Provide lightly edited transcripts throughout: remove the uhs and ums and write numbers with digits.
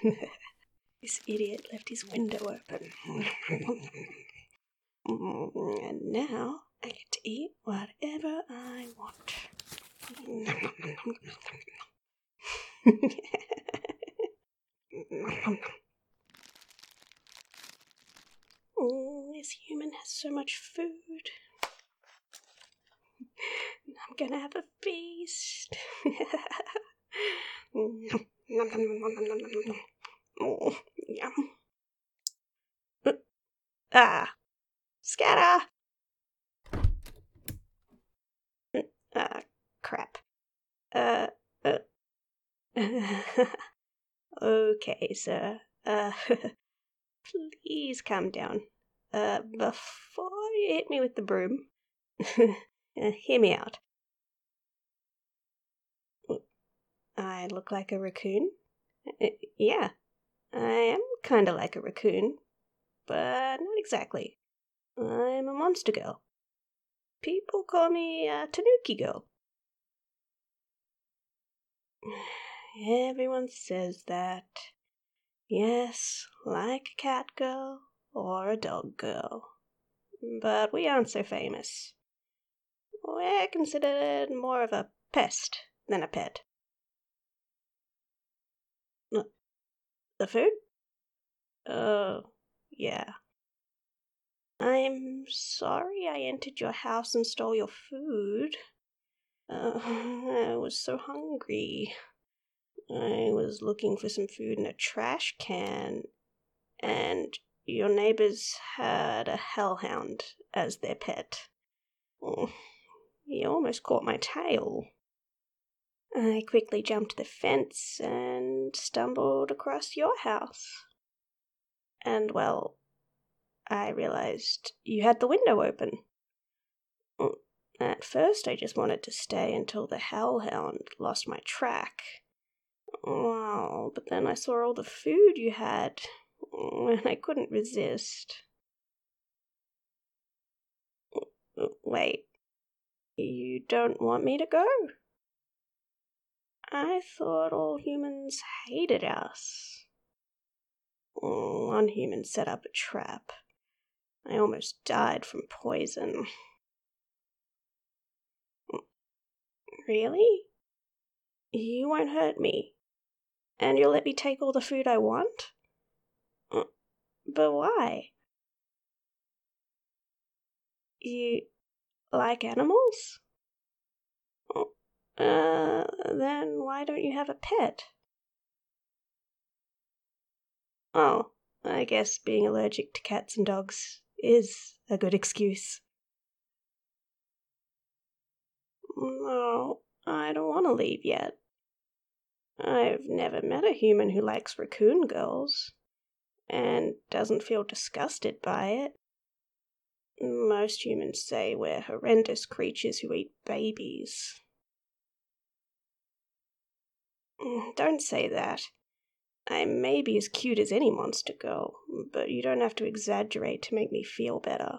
This idiot left his window open. And now I get to eat whatever I want. This human has so much food. I'm gonna have a feast. Oh, yum. Scatter! Crap. Okay, sir. Please calm down. Before you hit me with the broom, hear me out. I look like a raccoon? Yeah, I am kinda like a raccoon, but not exactly. I'm a monster girl. People call me a Tanuki girl. Everyone says that. Yes, like a cat girl or a dog girl. But we aren't so famous. We're considered more of a pest than a pet. The food? Oh, yeah. I'm sorry I entered your house and stole your food. I was so hungry. I was looking for some food in a trash can, and your neighbors had a hellhound as their pet. He almost caught my tail. I quickly jumped the fence and stumbled across your house. And, well, I realized you had the window open. At first, I just wanted to stay until the hellhound lost my track. Well, but then I saw all the food you had, and I couldn't resist. Wait, you don't want me to go? I thought all humans hated us. One human set up a trap. I almost died from poison. Really? You won't hurt me? And you'll let me take all the food I want? But why? You like animals? Then why don't you have a pet? Oh, I guess being allergic to cats and dogs is a good excuse. No, I don't want to leave yet. I've never met a human who likes raccoon girls, and doesn't feel disgusted by it. Most humans say we're horrendous creatures who eat babies. Don't say that. I may be as cute as any monster girl, but you don't have to exaggerate to make me feel better.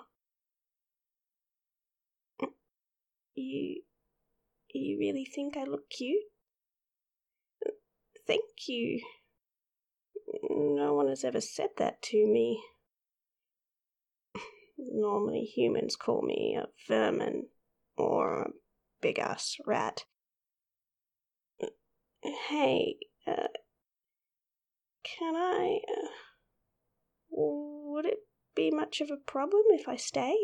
You really think I look cute? Thank you. No one has ever said that to me. Normally humans call me a vermin or a big-ass rat. Hey, can I, would it be much of a problem if I stay?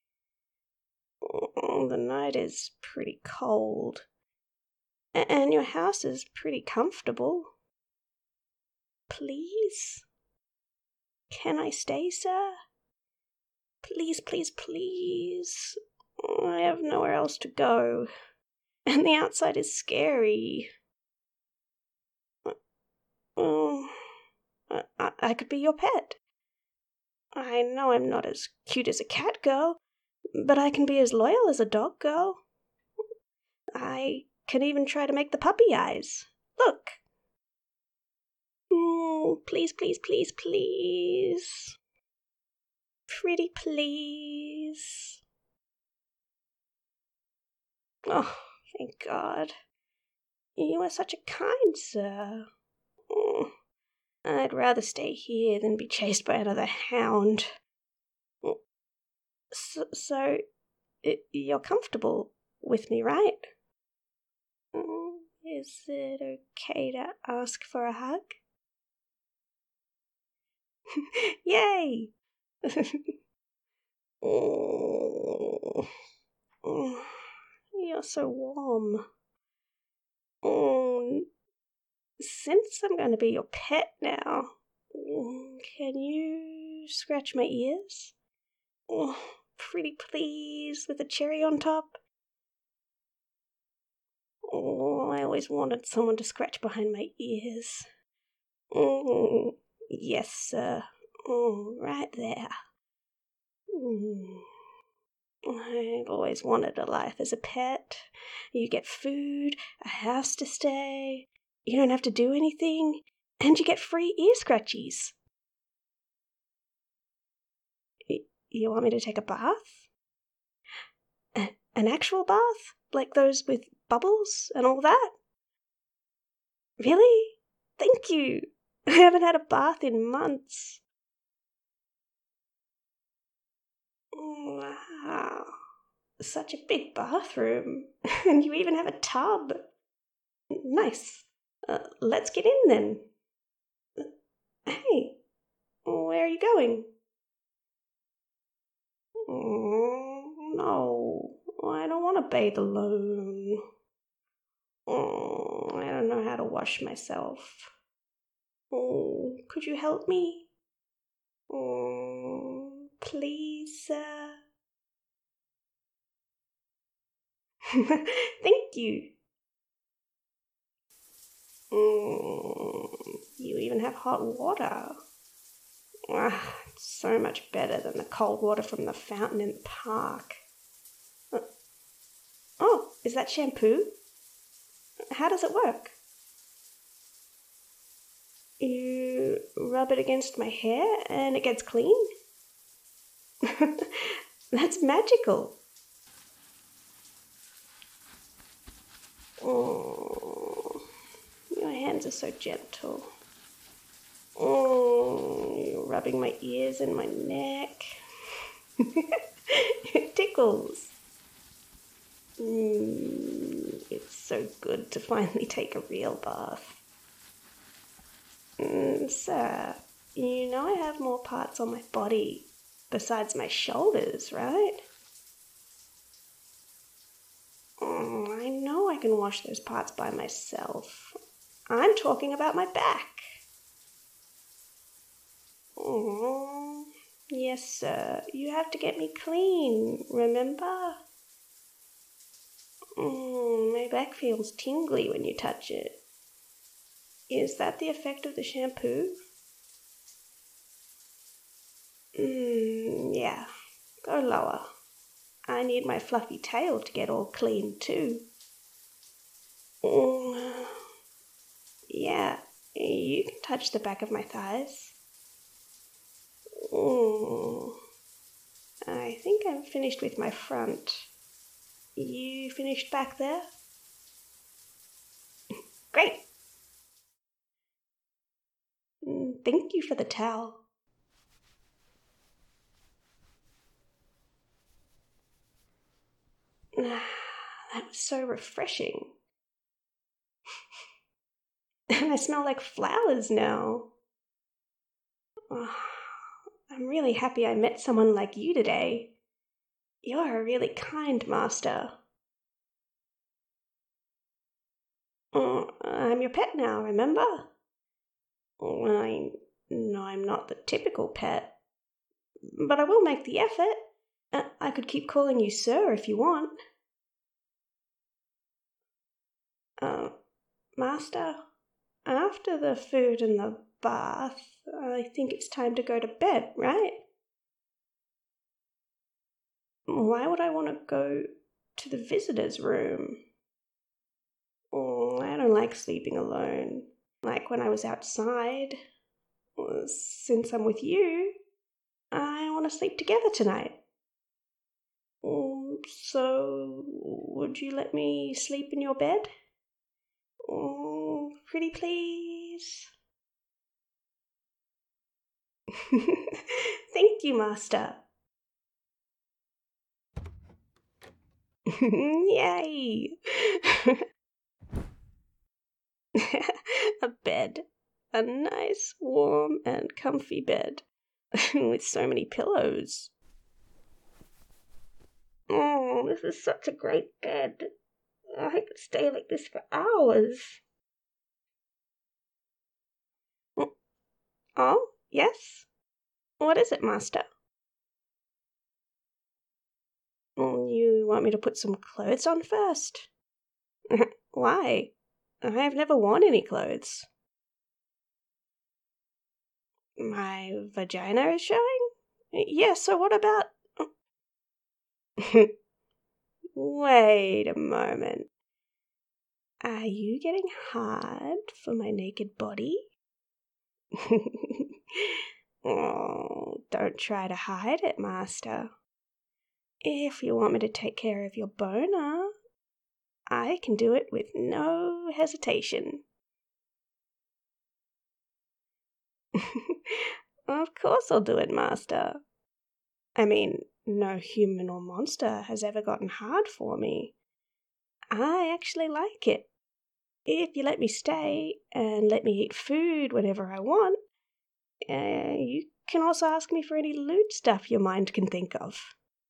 The night is pretty cold, and your house is pretty comfortable. Please? Can I stay, sir? Please, please, please. I have nowhere else to go, and the outside is scary. I could be your pet. I know I'm not as cute as a cat girl, but I can be as loyal as a dog girl. I can even try to make the puppy eyes. Look. Please, please, please, please. Pretty please. Oh, thank God. You are such a kind sir. I'd rather stay here than be chased by another hound. So you're comfortable with me, right? Is it okay to ask for a hug? Yay! Oh, you're so warm. Oh, since I'm going to be your pet now, can you scratch my ears? Oh, pretty please, with a cherry on top. Oh, I always wanted someone to scratch behind my ears. Oh, yes, sir. Oh, right there. I've always wanted a life as a pet. You get food, a house to stay, you don't have to do anything, and you get free ear scratchies. You want me to take a bath? An actual bath? Like those with bubbles and all that? Really? Thank you. I haven't had a bath in months. Wow. Such a big bathroom. And you even have a tub. Nice. Let's get in then. Hey, where are you going? No, I don't want to bathe alone. I don't know how to wash myself. Could you help me? Please, sir. Thank you. You even have hot water. It's so much better than the cold water from the fountain in the park. Oh, is that shampoo? How does it work? You rub it against my hair and it gets clean? That's magical. Oh, your hands are so gentle. Oh, you're rubbing my ears and my neck. It tickles. It's so good to finally take a real bath. Sir, you know I have more parts on my body besides my shoulders, right? I know I can wash those parts by myself. I'm talking about my back. Yes, sir. You have to get me clean, remember? My back feels tingly when you touch it. Is that the effect of the shampoo? Yeah. Go lower. I need my fluffy tail to get all clean too. Yeah, you can touch the back of my thighs. I think I'm finished with my front. You finished back there? Great. Thank you for the towel. That was so refreshing. And I smell like flowers now. I'm really happy I met someone like you today. You're a really kind master. I'm your pet now, remember? I know I'm not the typical pet, but I will make the effort. I could keep calling you sir if you want. Master, after the food and the bath, I think it's time to go to bed, right? Why would I want to go to the visitor's room? I don't like sleeping alone, like when I was outside. Since I'm with you, I want to sleep together tonight. So, would you let me sleep in your bed? Pretty please. Thank you, Master. Yay! A bed. A nice, warm, and comfy bed. With so many pillows. Oh, this is such a great bed. I could stay like this for hours. Oh, yes? What is it, Master? You want me to put some clothes on first? Why? I have never worn any clothes. My vagina is showing? Yeah, so what about... Wait a moment. Are you getting hard for my naked body? Oh, don't try to hide it, Master. If you want me to take care of your boner, I can do it with no hesitation. Of course I'll do it, Master. I mean, no human or monster has ever gotten hard for me. I actually like it. If you let me stay and let me eat food whenever I want, you can also ask me for any lewd stuff your mind can think of.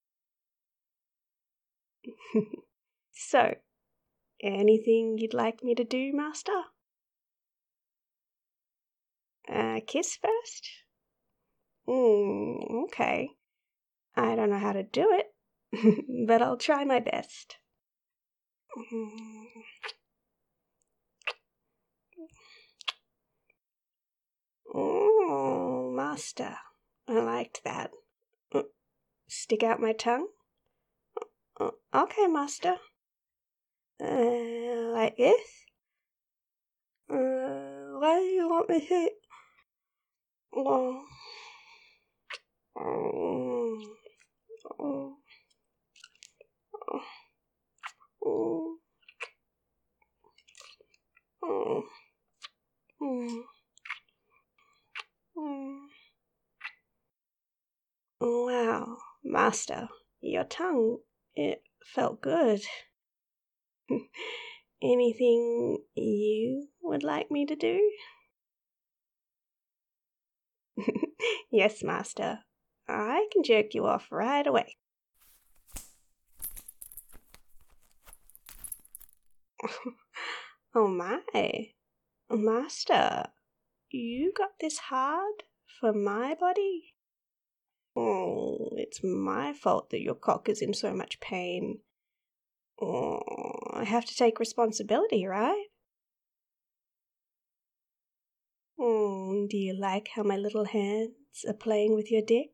So, anything you'd like me to do, Master? Kiss first? Okay. I don't know how to do it, but I'll try my best. Oh, Master, I liked that. Stick out my tongue? Okay, Master. Like this? Why do you want me to... Oh. Oh. Oh. Oh. Oh. Oh. Wow, Master, your tongue, it felt good. Anything you would like me to do? Yes, Master. I can jerk you off right away. Oh my. Master, you got this hard for my body? Oh, it's my fault that your cock is in so much pain. Oh, I have to take responsibility, right? Do you like how my little hands are playing with your dick?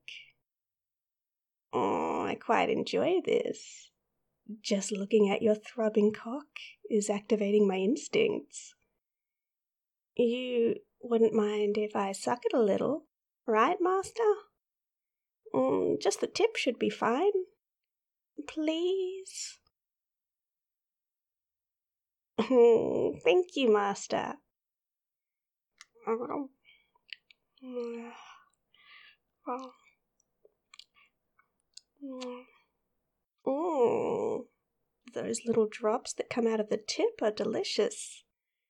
Oh, I quite enjoy this. Just looking at your throbbing cock is activating my instincts. You wouldn't mind if I suck it a little, right, Master? Just the tip should be fine. Please? Thank you, Master. Those little drops that come out of the tip are delicious.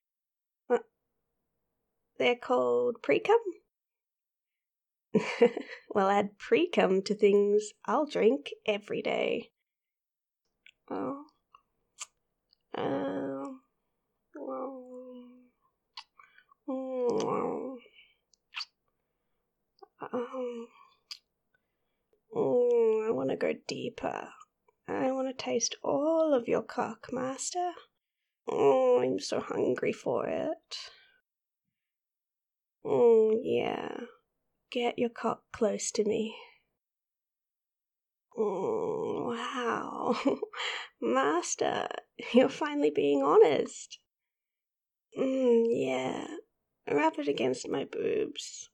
They're called pre-cum? Well, add pre-cum to things I'll drink every day. Oh. I want to go deeper. I want to taste all of your cock, Master. Oh, I'm so hungry for it. Yeah. Get your cock close to me. Wow. Master, you're finally being honest. Yeah. Rub it against my boobs.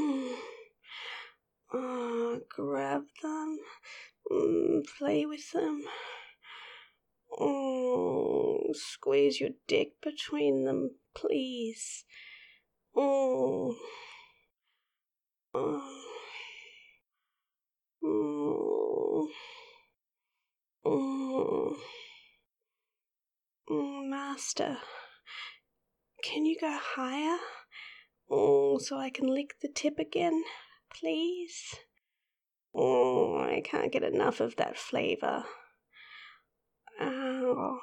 Grab them. Play with them. Squeeze your dick between them, please. Oh. Mm. Mm. Master, can you go higher? So I can lick the tip again, please? I can't get enough of that flavor. Oh.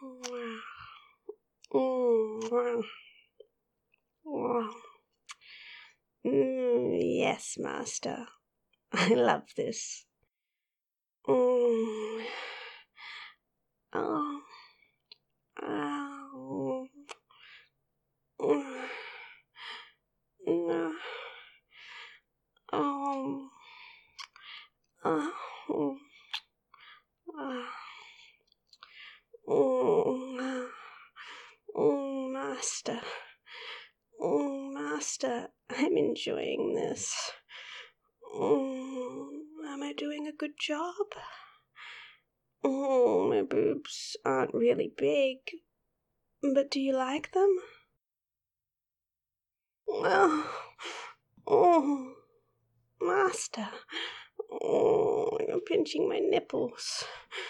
Yes, Master. I love this. Oh. Oh. Oh. Oh. Master. Master, I'm enjoying this. Am I doing a good job? My boobs aren't really big, but do you like them? Oh, Master. You're pinching my nipples.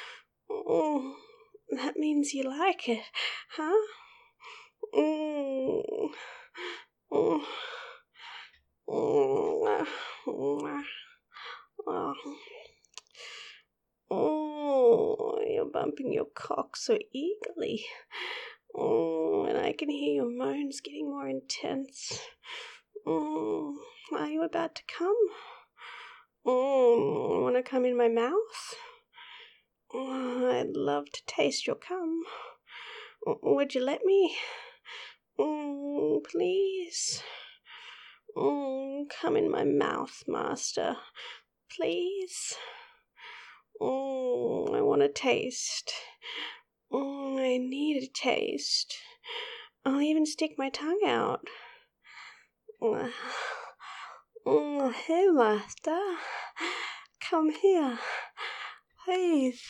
That means you like it, huh? You're bumping your cock so eagerly. And I can hear your moans getting more intense. Are you about to come? Want to come in my mouth? I'd love to taste your cum. Would you let me? Please? Come in my mouth, Master. Please? I want to taste. I need a taste. I'll even stick my tongue out. Hey, Master. Come here. Please.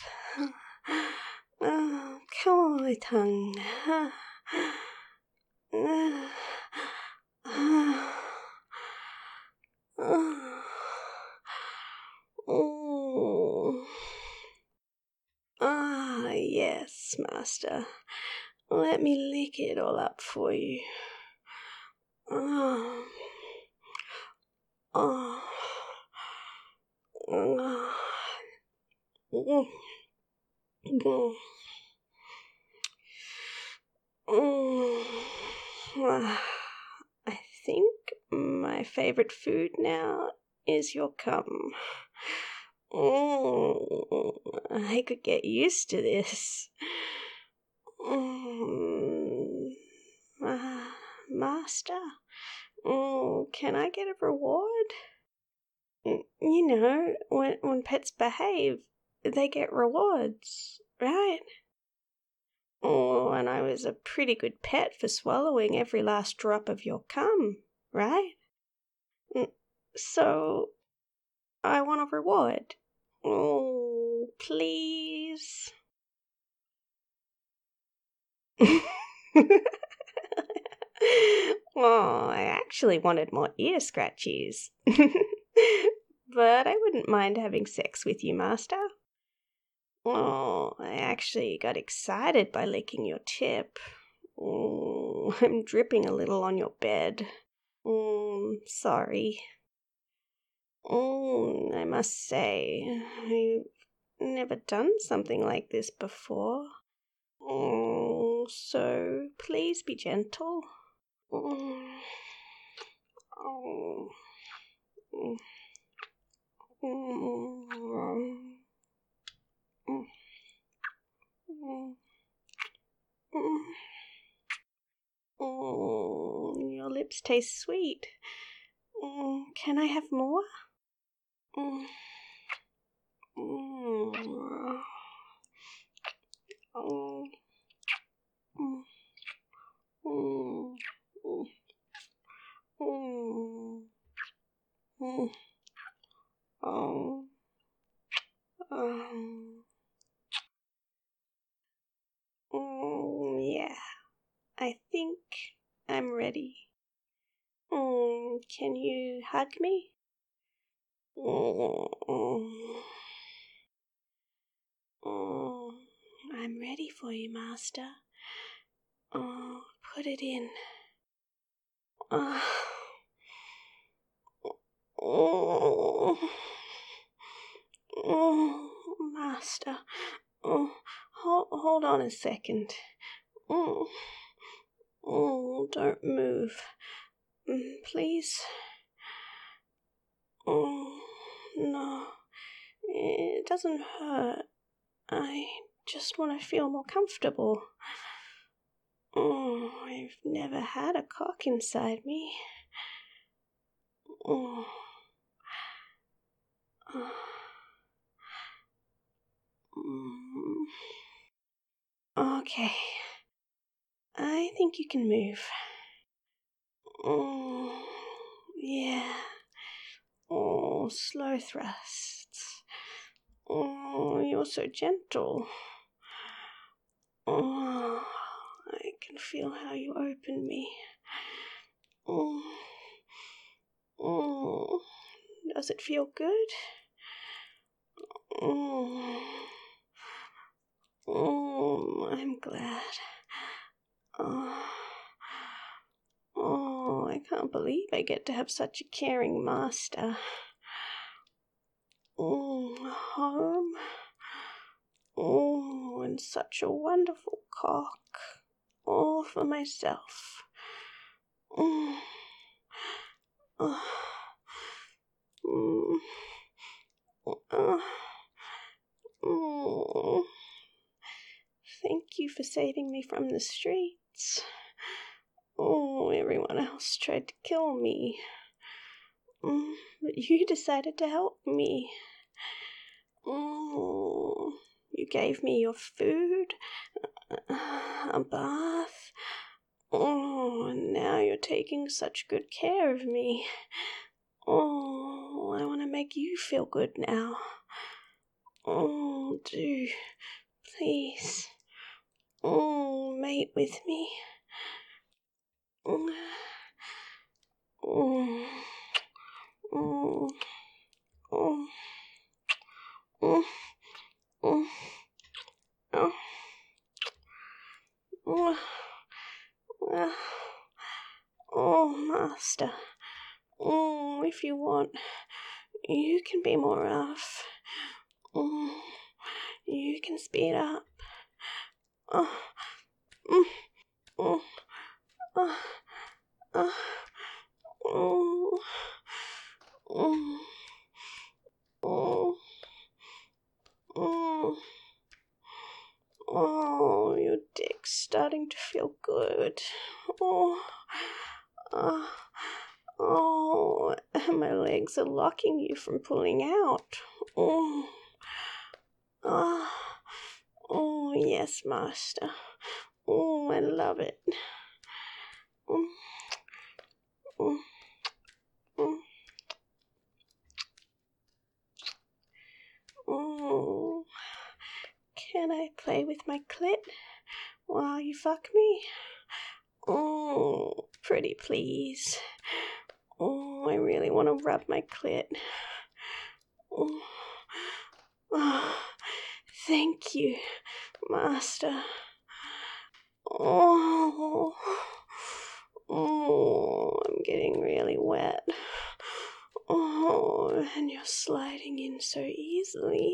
Come on my tongue. Yes, Master. Let me lick it all up for you. Oh. I think my favorite food now is your cum. I could get used to this. Master, can I get a reward? You know, when pets behave, they get rewards, right? And I was a pretty good pet for swallowing every last drop of your cum, right? So, I want a reward. Please. I actually wanted more ear scratchies. But I wouldn't mind having sex with you, Master. I actually got excited by licking your tip. I'm dripping a little on your bed. Sorry. I must say, I've never done something like this before. So please be gentle. Your lips taste sweet. Can I have more? Yeah, I think I'm ready. Can you hug me? I'm ready for you, Master. Put it in. Master. Hold on a second. Don't move. Please. No. It doesn't hurt. I just want to feel more comfortable. I've never had a cock inside me. Okay. I think you can move. Yeah. Slow thrusts. You're so gentle. I can feel how you open me. Does it feel good? I'm glad. I can't believe I get to have such a caring master. Home. And such a wonderful cock. All for myself. Thank you for saving me from the streets. Everyone else tried to kill me. But you decided to help me. You gave me your food, a bath. And now you're taking such good care of me. I want to make you feel good now. Do, please. Mate with me. Master. If you want, you can be more rough. You can speed up. Your dick's starting to feel good. My legs are locking you from pulling out. Yes, master. I love it. Can I play with my clit while you fuck me? Pretty please. I really want to rub my clit. Thank you, master. I'm getting really wet. And you're sliding in so easily.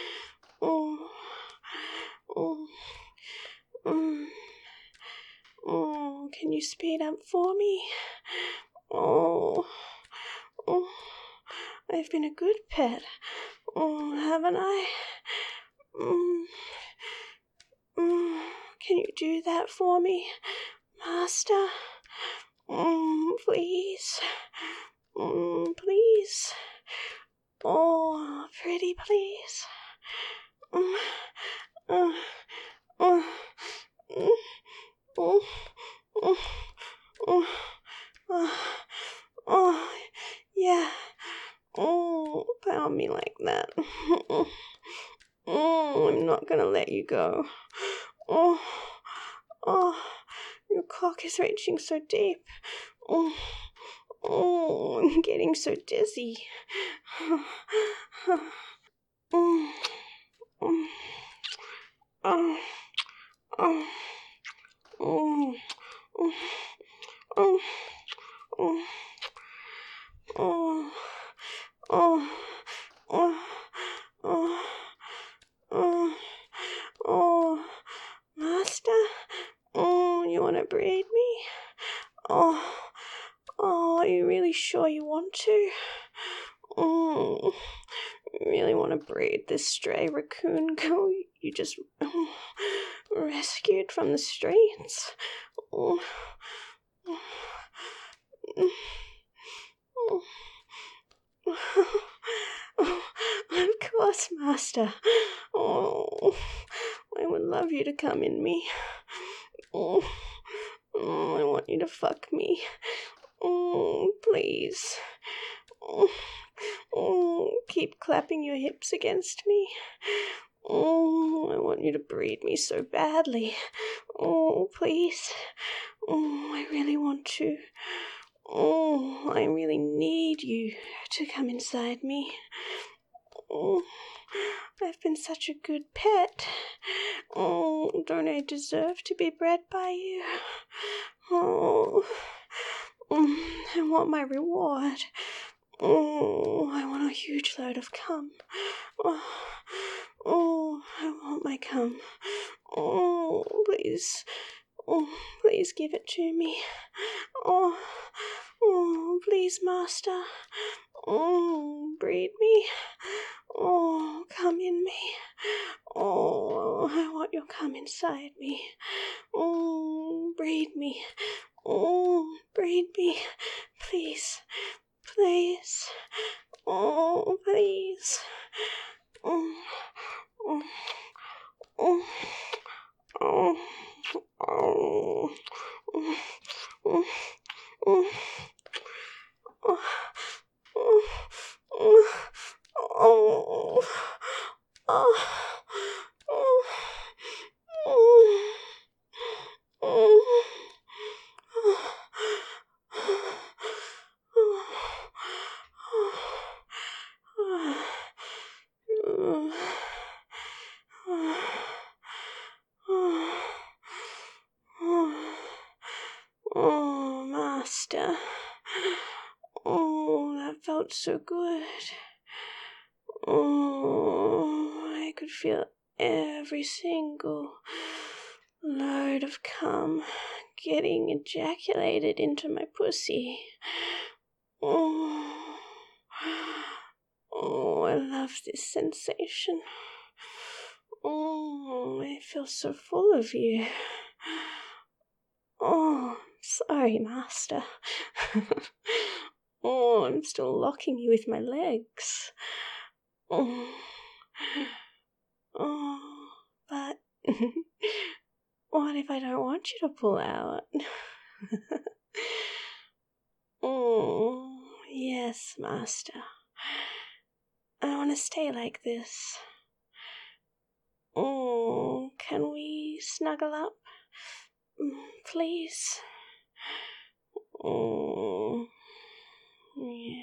Can you speed up for me? I've been a good pet, haven't I? Can you do that for me, master? Please. Please. Pretty please. Yeah. Pound me like that. I'm not gonna let you go. Your cock is reaching so deep. I'm getting so dizzy. Master? You want to breed me? Are you really sure you want to? You really want to breed this stray raccoon girl you just rescued from the streets? Of course, Master. I would love you to come in me. I want you to fuck me. Please. Keep clapping your hips against me. I want you to breed me so badly. Please. I really want to. I really need you to come inside me. I've been such a good pet. Don't I deserve to be bred by you? I want my reward. I want a huge load of cum. I want my cum. Please. Please give it to me. Please, Master. Breed me. Come in me. I want your cum inside me. Breed me. Breed me. Please. Please. Please. Master. That felt so good. I could feel every single load of cum getting ejaculated into my pussy. I love this sensation. I feel so full of you. Sorry, Master. I'm still locking you with my legs. But what if I don't want you to pull out? Yes, Master. I want to stay like this. Can we snuggle up? Please? Yeah.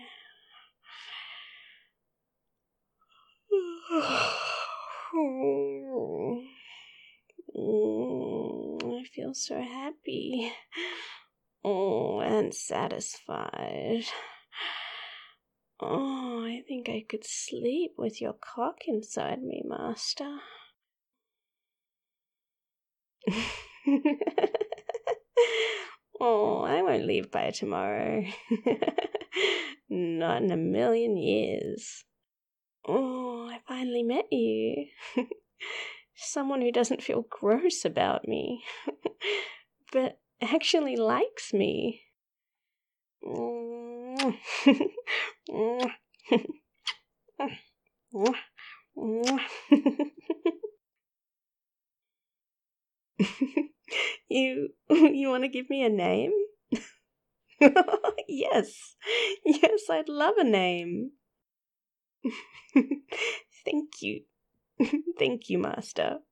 I feel so happy and satisfied. I think I could sleep with your cock inside me, Master. I won't leave by tomorrow. Not in a million years. I finally met you. Someone who doesn't feel gross about me, but actually likes me. You want to give me a name? Yes, I'd love a name. Thank you. Thank you, Master.